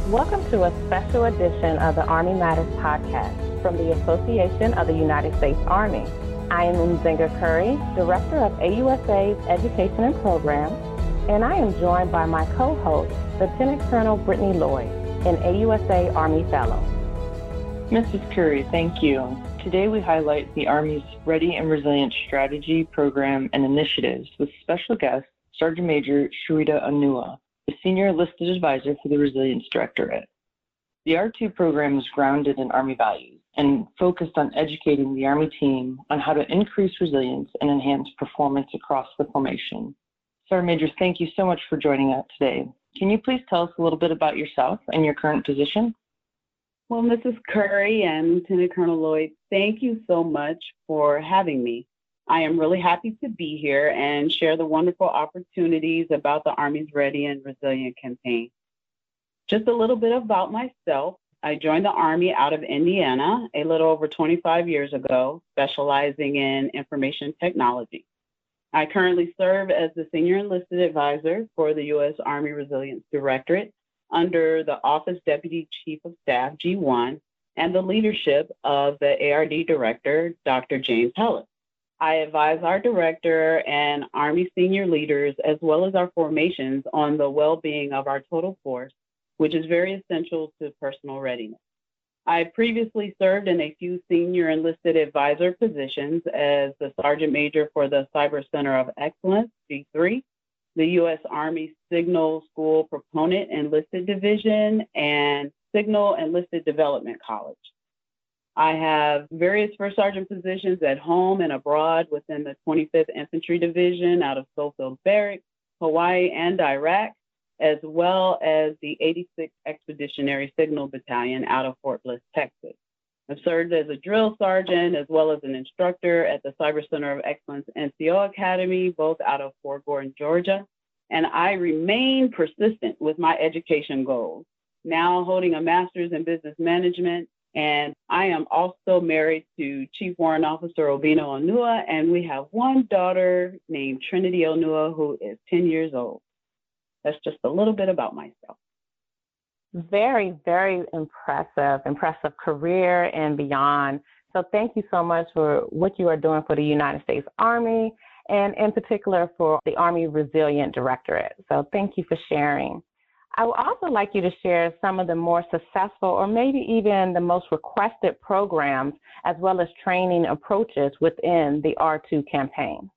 Welcome to a special edition of the Army Matters podcast from the Association of the United States Army. I am Nzinga Curry, Director of AUSA's Education and Programs, and I am joined by my co-host, Lieutenant Colonel Brittany Lloyd, an AUSA Army Fellow. Mrs. Curry, thank you. Today we highlight the Army's Ready and Resilient Strategy, Program, and Initiatives with special guest Sergeant Major Sharita Onua, the Senior Enlisted Advisor for the Resilience Directorate. The R2 program is grounded in Army values and focused on educating the Army team on how to increase resilience and enhance performance across the formation. Sergeant Major, thank you so much for joining us today. Can you please tell us a little bit about yourself and your current position? Well, Mrs. Curry and Lieutenant Colonel Lloyd, thank you so much for having me. I am really happy to be here and share the wonderful opportunities about the Army's Ready and Resilient campaign. Just a little bit about myself. I joined the Army out of Indiana a little over 25 years ago, specializing in information technology. I currently serve as the Senior Enlisted Advisor for the U.S. Army Resilience Directorate under the Office Deputy Chief of Staff, G1, and the leadership of the ARD Director, Dr. James Hellis. I advise our Director and Army senior leaders, as well as our formations, on the well-being of our total force, which is very essential to personal readiness. I previously served in a few senior enlisted advisor positions as the Sergeant Major for the Cyber Center of Excellence, G3, the U.S. Army Signal School Proponent Enlisted Division, and Signal Enlisted Development College. I have various first sergeant positions at home and abroad within the 25th Infantry Division out of Schofield Barracks, Hawaii, and Iraq, as well as the 86th Expeditionary Signal Battalion out of Fort Bliss, Texas. I've served as a drill sergeant as well as an instructor at the Cyber Center of Excellence NCO Academy, both out of Fort Gordon, Georgia. And I remain persistent with my education goals, now holding a master's in business management. And I am also married to Chief Warrant Officer Obina Onua, and we have one daughter named Trinity Onua, who is 10 years old. That's just a little bit about myself. Very, very impressive career and beyond. So thank you so much for what you are doing for the United States Army and in particular for the Army Resilient Directorate. So thank you for sharing. I would also like you to share some of the more successful or maybe even the most requested programs as well as training approaches within the R2 campaign.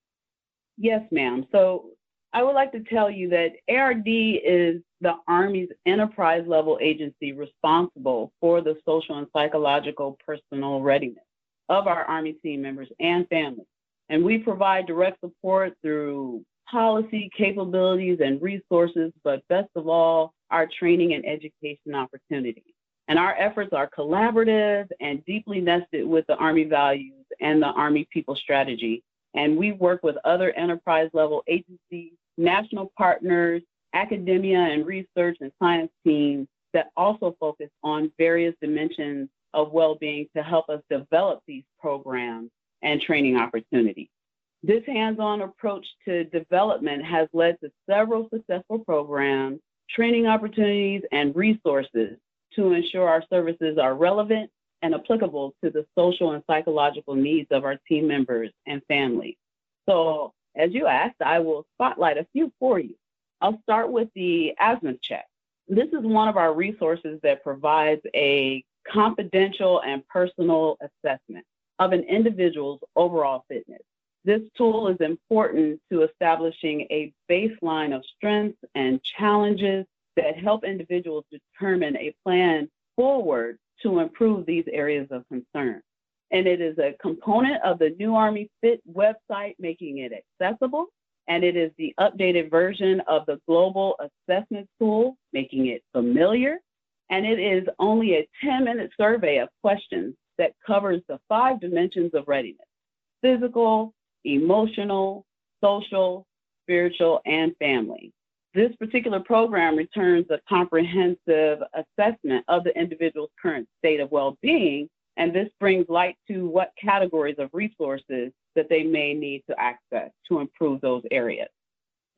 Yes, ma'am. So I would like to tell you that ARD is the Army's enterprise level agency responsible for the social and psychological personal readiness of our Army team members and families. And we provide direct support through policy, capabilities, and resources, but best of all, our training and education opportunities. And our efforts are collaborative and deeply nested with the Army values and the Army people strategy. And we work with other enterprise level agencies, national partners, academia and research and science teams that also focus on various dimensions of well-being to help us develop these programs and training opportunities. This hands-on approach to development has led to several successful programs, training opportunities, and resources to ensure our services are relevant and applicable to the social and psychological needs of our team members and families. So, as you asked, I will spotlight a few for you. I'll start with the Azimuth Check. This is one of our resources that provides a confidential and personal assessment of an individual's overall fitness. This tool is important to establishing a baseline of strengths and challenges that help individuals determine a plan forward to improve these areas of concern. And it is a component of the New Army Fit website, making it accessible. And it is the updated version of the Global Assessment Tool, making it familiar. And it is only a 10-minute survey of questions that covers the 5 dimensions of readiness: physical, emotional, social, spiritual, and family. This particular program returns a comprehensive assessment of the individual's current state of well-being, and this brings light to what categories of resources that they may need to access to improve those areas.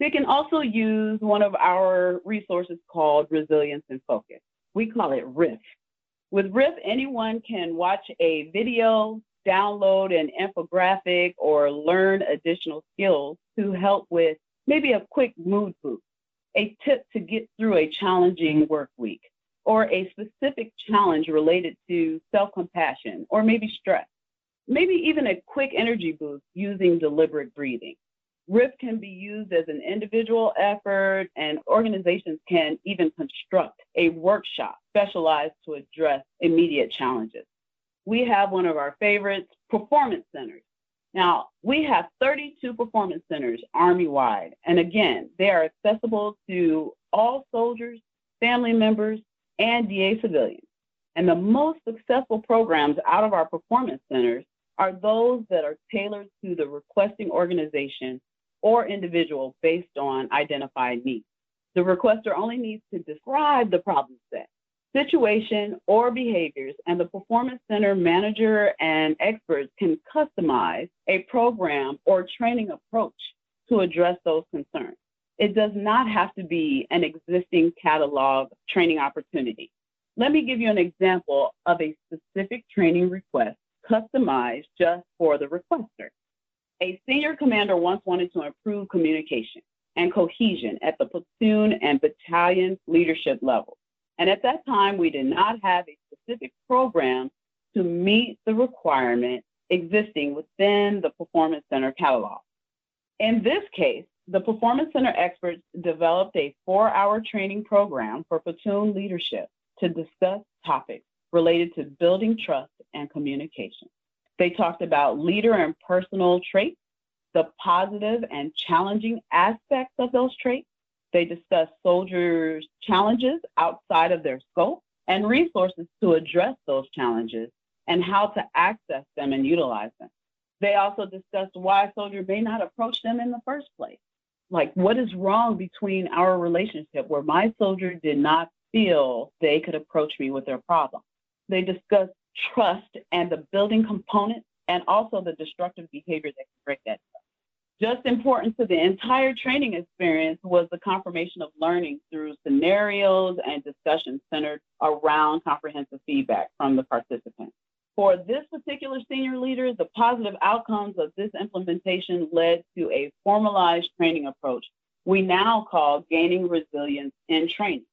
They can also use one of our resources called Resilience in Focus. We call it RIF. With RIF, anyone can watch a video, download an infographic, or learn additional skills to help with maybe a quick mood boost, a tip to get through a challenging work week, or a specific challenge related to self-compassion or maybe stress, maybe even a quick energy boost using deliberate breathing. RIF can be used as an individual effort, and organizations can even construct a workshop specialized to address immediate challenges. We have one of our favorites, performance centers. Now, we have 32 performance centers Army-wide, and again, they are accessible to all soldiers, family members, and DA civilians. And the most successful programs out of our performance centers are those that are tailored to the requesting organization or individual based on identified needs. The requester only needs to describe the problem set, situation, or behaviors, and the performance center manager and experts can customize a program or training approach to address those concerns. It does not have to be an existing catalog training opportunity. Let me give you an example of a specific training request customized just for the requester. A senior commander once wanted to improve communication and cohesion at the platoon and battalion leadership level. And at that time, we did not have a specific program to meet the requirement existing within the Performance Center catalog. In this case, the Performance Center experts developed a 4-hour training program for platoon leadership to discuss topics related to building trust and communication. They talked about leader and personal traits, the positive and challenging aspects of those traits. They discussed soldiers' challenges outside of their scope and resources to address those challenges and how to access them and utilize them. They also discussed why a soldier may not approach them in the first place. Like, what is wrong between our relationship where my soldier did not feel they could approach me with their problem? They discussed trust and the building component, and also the destructive behavior that can break that trust. Just important to the entire training experience was the confirmation of learning through scenarios and discussions centered around comprehensive feedback from the participants. For this particular senior leader, the positive outcomes of this implementation led to a formalized training approach we now call Gaining Resilience in Training,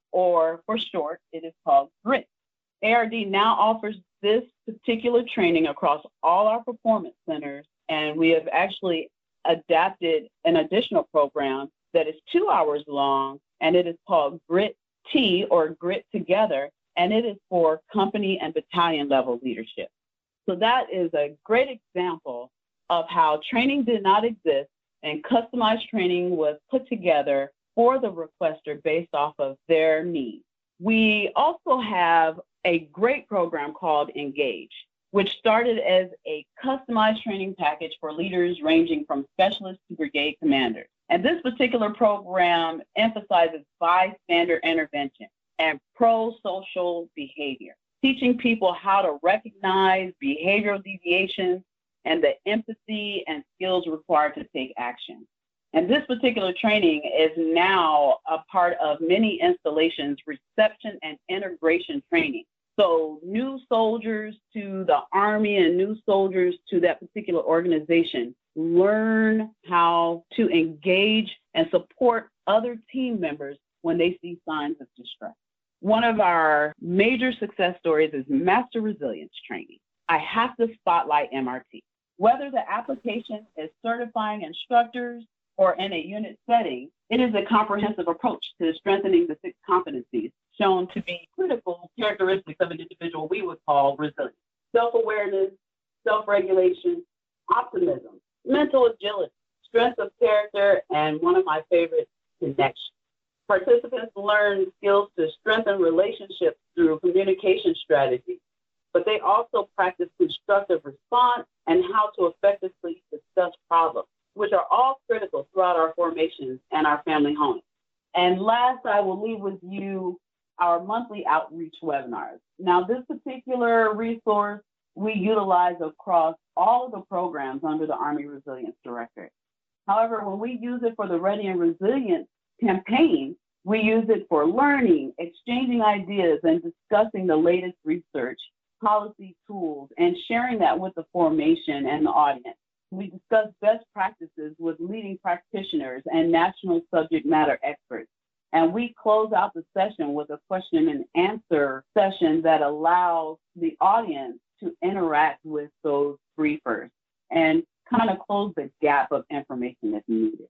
or for short, it is called GRIT. ARD now offers this particular training across all our performance centers, and we have actually adapted an additional program that is 2 hours long, and it is called GRIT T, or Grit Together, and it is for company and battalion level leadership. So that is a great example of how training did not exist and customized training was put together for the requester based off of their needs. We also have a great program called Engage, which started as a customized training package for leaders ranging from specialists to brigade commanders. And this particular program emphasizes bystander intervention and pro-social behavior, teaching people how to recognize behavioral deviations and the empathy and skills required to take action. And this particular training is now a part of many installations' reception and integration training. So new soldiers to the Army and new soldiers to that particular organization learn how to engage and support other team members when they see signs of distress. One of our major success stories is Master Resilience Training. I have to spotlight MRT. Whether the application is certifying instructors or in a unit setting, it is a comprehensive approach to strengthening the 6 competencies shown to be critical characteristics of an individual we would call resilient: self-awareness, self-regulation, optimism, mental agility, strength of character, and one of my favorites, connection. Participants learn skills to strengthen relationships through communication strategies, but they also practice constructive response and how to effectively discuss problems, which are all critical throughout our formations and our family homes. And last, I will leave with you our monthly outreach webinars. Now, this particular resource we utilize across all of the programs under the Army Resilience Directorate. However, when we use it for the Ready and Resilient campaign, we use it for learning, exchanging ideas, and discussing the latest research, policy tools, and sharing that with the formation and the audience. We discuss best practices with leading practitioners and national subject matter experts. And we close out the session with a question and answer session that allows the audience to interact with those briefers and kind of close the gap of information that's needed.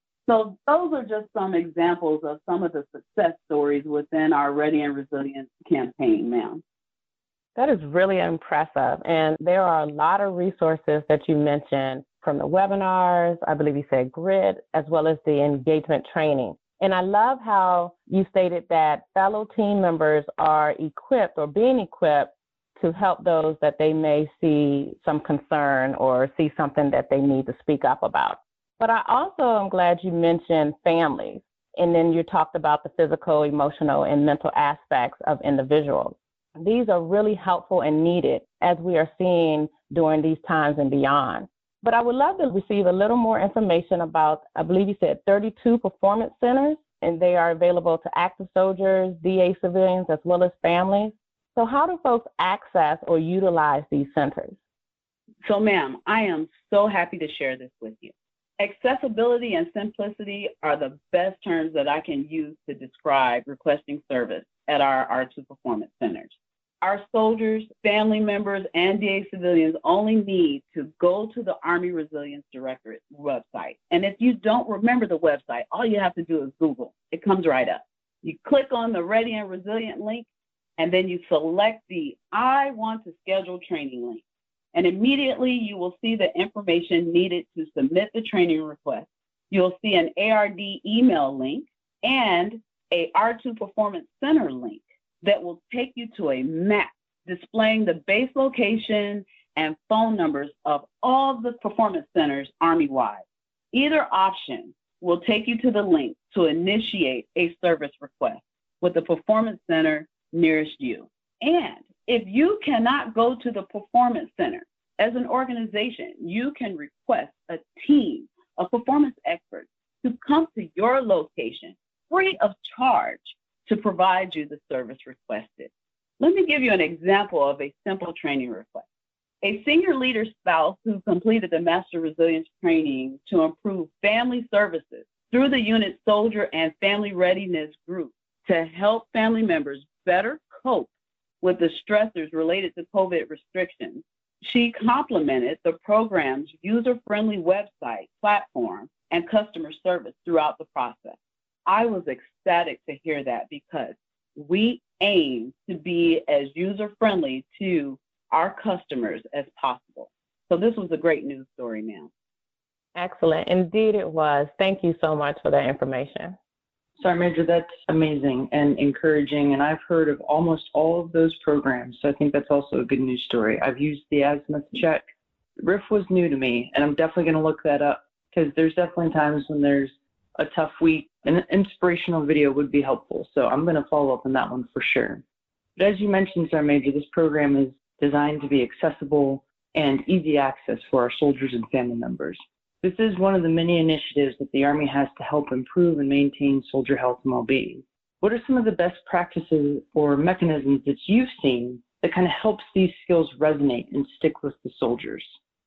So those are just some examples of some of the success stories within our Ready and Resilient campaign, ma'am. That is really impressive. And there are a lot of resources that you mentioned from the webinars, I believe you said GRID, as well as the engagement training. And I love how you stated that fellow team members are equipped or being equipped to help those that they may see some concern or see something that they need to speak up about. But I also am glad you mentioned families, and then you talked about the physical, emotional, and mental aspects of individuals. These are really helpful and needed as we are seeing during these times and beyond. But I would love to receive a little more information about, I believe you said 32 performance centers, and they are available to active soldiers, DA civilians, as well as families. So how do folks access or utilize these centers? So, ma'am, I am so happy to share this with you. Accessibility and simplicity are the best terms that I can use to describe requesting service at our R2 performance centers. Our soldiers, family members, and DA civilians only need to go to the Army Resilience Directorate website. And if you don't remember the website, all you have to do is Google. It comes right up. You click on the Ready and Resilient link, and then you select the I want to schedule training link. And immediately you will see the information needed to submit the training request. You'll see an ARD email link and a R2 Performance Center link that will take you to a map displaying the base location and phone numbers of all the performance centers Army-wide. Either option will take you to the link to initiate a service request with the performance center nearest you. And if you cannot go to the performance center, as an organization, you can request a team of performance experts to come to your location free of charge to provide you the service requested. Let me give you an example of a simple training request. A senior leader spouse who completed the Master Resilience Training to improve family services through the unit Soldier and Family Readiness Group to help family members better cope with the stressors related to COVID restrictions. She complemented the program's user-friendly website, platform, and customer service throughout the process. I was ecstatic to hear that because we aim to be as user-friendly to our customers as possible. So this was a great news story, ma'am. Excellent. Indeed it was. Thank you so much for that information. Sergeant Major, that's amazing and encouraging, and I've heard of almost all of those programs, so I think that's also a good news story. I've used the Azimuth Check. RIF was new to me, and I'm definitely going to look that up because there's definitely times when there's a tough week. An inspirational video would be helpful, so I'm going to follow up on that one for sure. But as you mentioned, Sergeant Major, this program is designed to be accessible and easy access for our soldiers and family members. This is one of the many initiatives that the Army has to help improve and maintain soldier health and well-being. What are some of the best practices or mechanisms that you've seen that kind of helps these skills resonate and stick with the soldiers?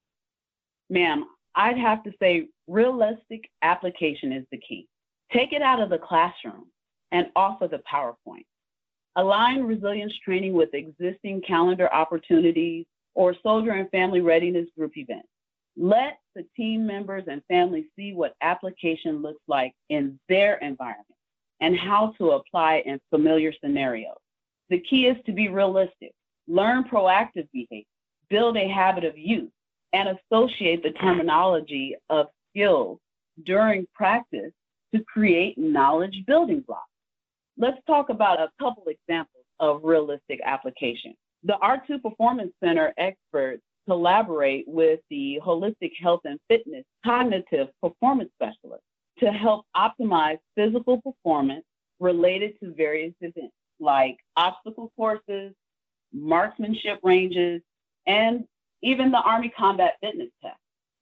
Ma'am, I'd have to say realistic application is the key. Take it out of the classroom and off of the PowerPoint. Align resilience training with existing calendar opportunities or soldier and family readiness group events. Let the team members and families see what application looks like in their environment and how to apply in familiar scenarios. The key is to be realistic, learn proactive behavior, build a habit of use, and associate the terminology of skills during practice to create knowledge building blocks. Let's talk about a couple examples of realistic application. The R2 Performance Center experts collaborate with the Holistic Health and Fitness Cognitive Performance Specialist to help optimize physical performance related to various events like obstacle courses, marksmanship ranges, and even the Army Combat Fitness Test.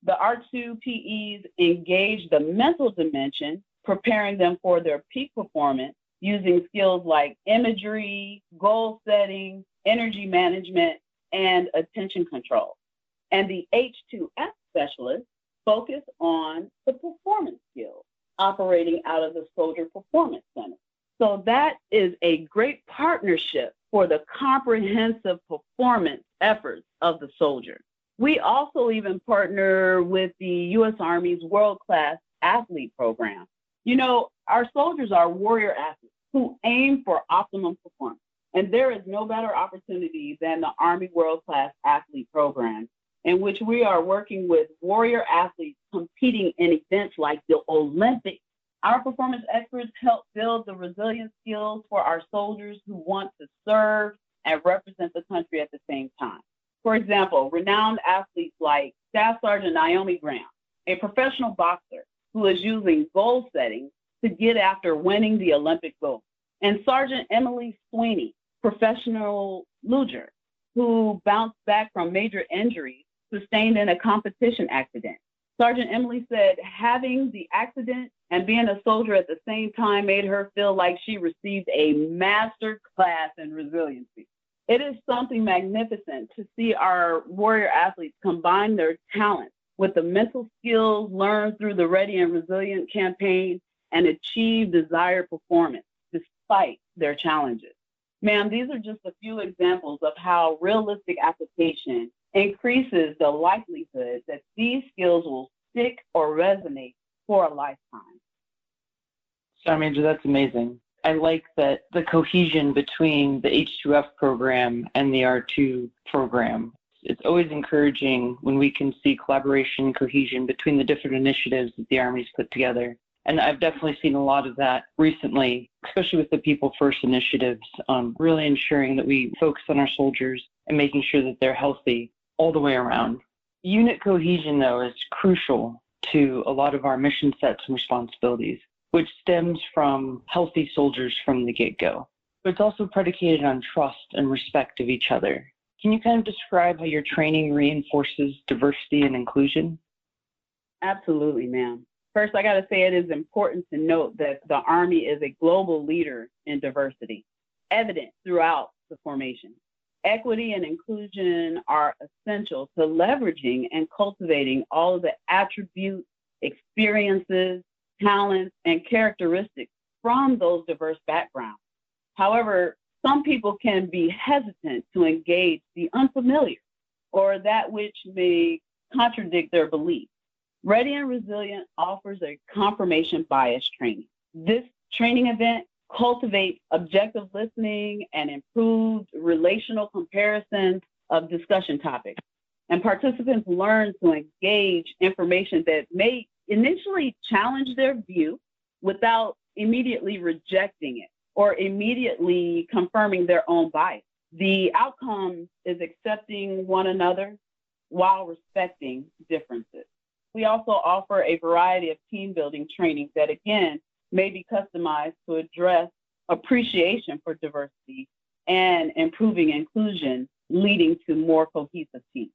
The R2 PEs engage the mental dimension, preparing them for their peak performance using skills like imagery, goal setting, energy management, and attention control. And the H2F specialists focus on the performance skills operating out of the Soldier Performance Center. So that is a great partnership for the comprehensive performance efforts of the soldier. We also even partner with the U.S. Army's World Class Athlete Program. You know, our soldiers are warrior athletes who aim for optimum performance. And there is no better opportunity than the Army World Class Athlete Program, in which we are working with warrior athletes competing in events like the Olympics. Our performance experts help build the resilience skills for our soldiers who want to serve and represent the country at the same time. For example, renowned athletes like Staff Sergeant Naomi Graham, a professional boxer who is using goal setting to get after winning the Olympic gold, and Sergeant Emily Sweeney, professional luger, who bounced back from major injuries sustained in a competition accident. Sergeant Emily said having the accident and being a soldier at the same time made her feel like she received a master class in resiliency. It is something magnificent to see our warrior athletes combine their talents with the mental skills learned through the Ready and Resilient campaign and achieve desired performance despite their challenges. Ma'am, these are just a few examples of how realistic application increases the likelihood that these skills will stick or resonate for a lifetime. Sergeant Major, that's amazing. I like that the cohesion between the H2F program and the R2 program. It's always encouraging when we can see collaboration and cohesion between the different initiatives that the Army's put together. And I've definitely seen a lot of that recently, especially with the People First initiatives, really ensuring that we focus on our soldiers and making sure that they're healthy all the way around. Unit cohesion, though, is crucial to a lot of our mission sets and responsibilities, which stems from healthy soldiers from the get-go. But it's also predicated on trust and respect of each other. Can you kind of describe how your training reinforces diversity and inclusion? Absolutely, ma'am. First, I got to say it is important to note that the Army is a global leader in diversity, evident throughout the formation. Equity and inclusion are essential to leveraging and cultivating all of the attributes, experiences, talents, and characteristics from those diverse backgrounds. However, some people can be hesitant to engage the unfamiliar or that which may contradict their beliefs. Ready and Resilient offers a confirmation bias training. This training event cultivates objective listening and improved relational comparison of discussion topics. And participants learn to engage information that may initially challenge their view without immediately rejecting it or immediately confirming their own bias. The outcome is accepting one another while respecting differences. We also offer a variety of team building trainings that, again, may be customized to address appreciation for diversity and improving inclusion, leading to more cohesive teams.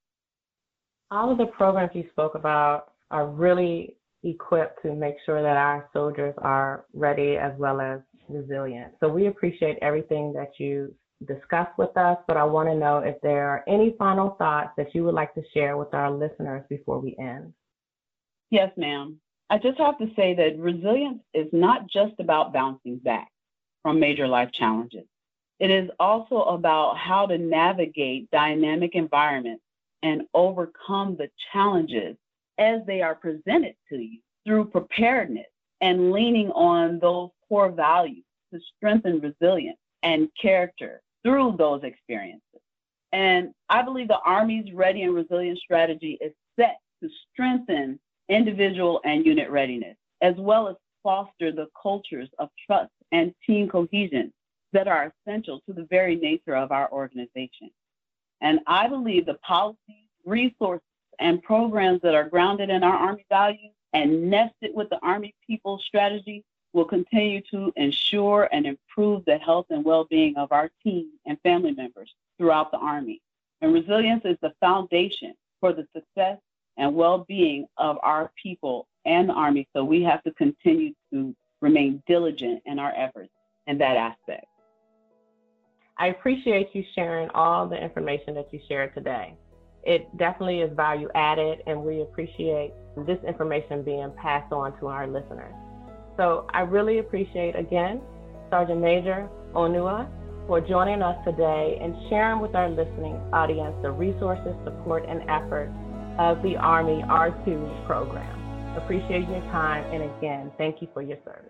All of the programs you spoke about are really equipped to make sure that our soldiers are ready as well as resilient. So we appreciate everything that you discussed with us, but I want to know if there are any final thoughts that you would like to share with our listeners before we end. Yes, ma'am. I just have to say that resilience is not just about bouncing back from major life challenges. It is also about how to navigate dynamic environments and overcome the challenges as they are presented to you through preparedness and leaning on those core values to strengthen resilience and character through those experiences. And I believe the Army's Ready and Resilient strategy is set to strengthen individual and unit readiness, as well as foster the cultures of trust and team cohesion that are essential to the very nature of our organization. And I believe the policies, resources, and programs that are grounded in our Army values and nested with the Army People strategy will continue to ensure and improve the health and well-being of our team and family members throughout the Army. And resilience is the foundation for the success and well-being of our people and the Army. So we have to continue to remain diligent in our efforts in that aspect. I appreciate you sharing all the information that you shared today. It definitely is value added, and we appreciate this information being passed on to our listeners. So I really appreciate, again, Sergeant Major Onua for joining us today and sharing with our listening audience the resources, support, and efforts of the Army R2 program. Appreciate your time, and again, thank you for your service.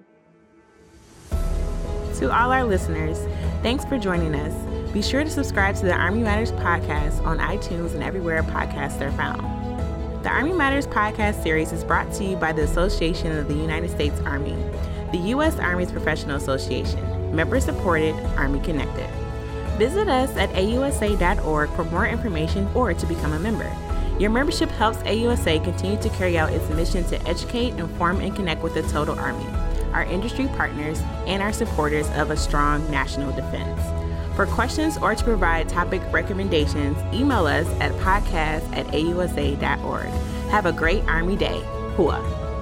To all our listeners, thanks for joining us. Be sure to subscribe to the Army Matters podcast on iTunes and everywhere podcasts are found. The Army Matters podcast series is brought to you by the Association of the United States Army, the U.S. Army's professional association, member-supported, Army-connected. Visit us at ausa.org for more information or to become a member. Your membership helps AUSA continue to carry out its mission to educate, inform, and connect with the total Army, our industry partners, and our supporters of a strong national defense. For questions or to provide topic recommendations, email us at podcast@ausa.org. Have a great Army Day. Hua.